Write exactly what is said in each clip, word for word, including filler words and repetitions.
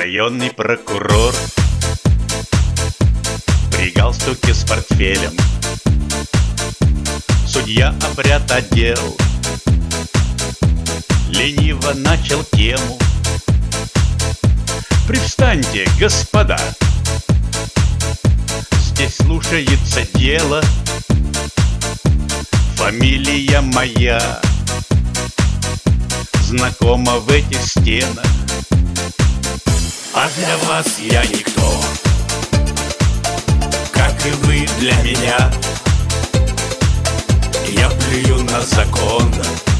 Районный прокурор при галстуке с портфелем, судья обряд одел, лениво начал тему. Привстаньте, господа, здесь слушается дело. Фамилия моя знакома в этих стенах, а для вас я никто, как и вы для меня. Я плюю на закон,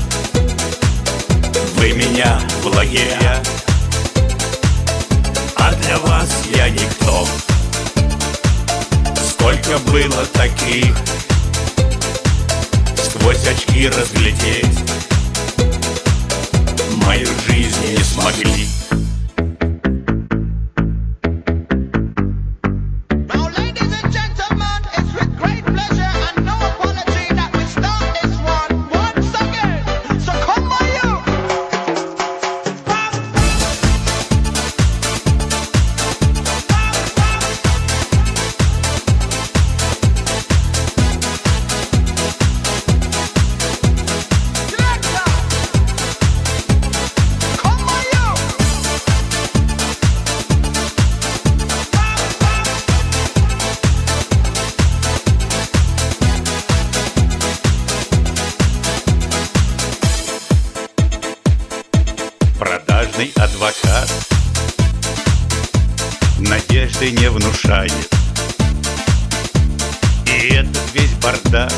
вы меня в лагеря, а для вас я никто. Сколько было таких, сквозь очки разглядеть мою жизнь не смогли. Продажный адвокат надежды не внушает, и этот весь бардак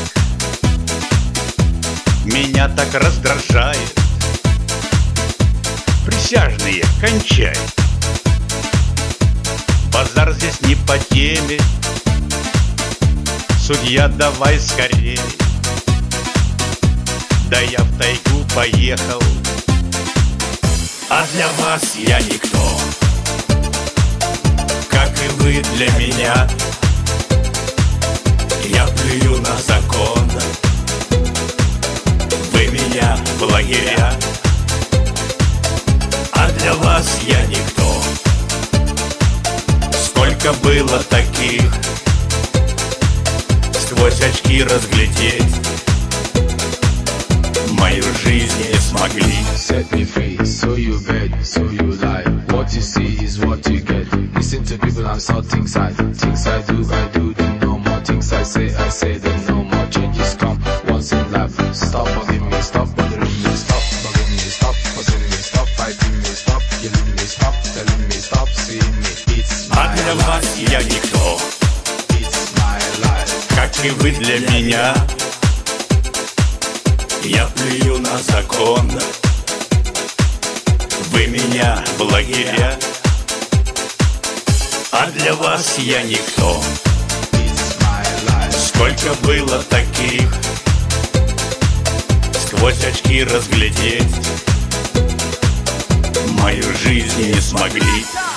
меня так раздражает. Присяжные, кончай, базар здесь не по теме. Судья, давай скорее, да я в тайгу поехал, а для вас я никто, как и вы для меня. Я плюю на закон, вы меня в лагеря, а для вас я никто. Сколько было таких, сквозь очки разглядеть мою жизнь не смогли. Set me free, so you beg, so you lie. What you see is what you get. Listen to people and saw things I Things I do, I do, then no more. Things I say, I say, then no more. Changes come once in life. Stop bugging me, stop bothering me. Stop bugging me, stop bothering me. Stop fighting me, stop killing me. Stop telling me, stop seeing me. It's my А для вас я никто, It's my life. как и вы для меня. Я плюю на закон, вы меня в лагеря, а для вас я никто. It's my life. Сколько было таких, сквозь очки разглядеть мою жизнь не смогли.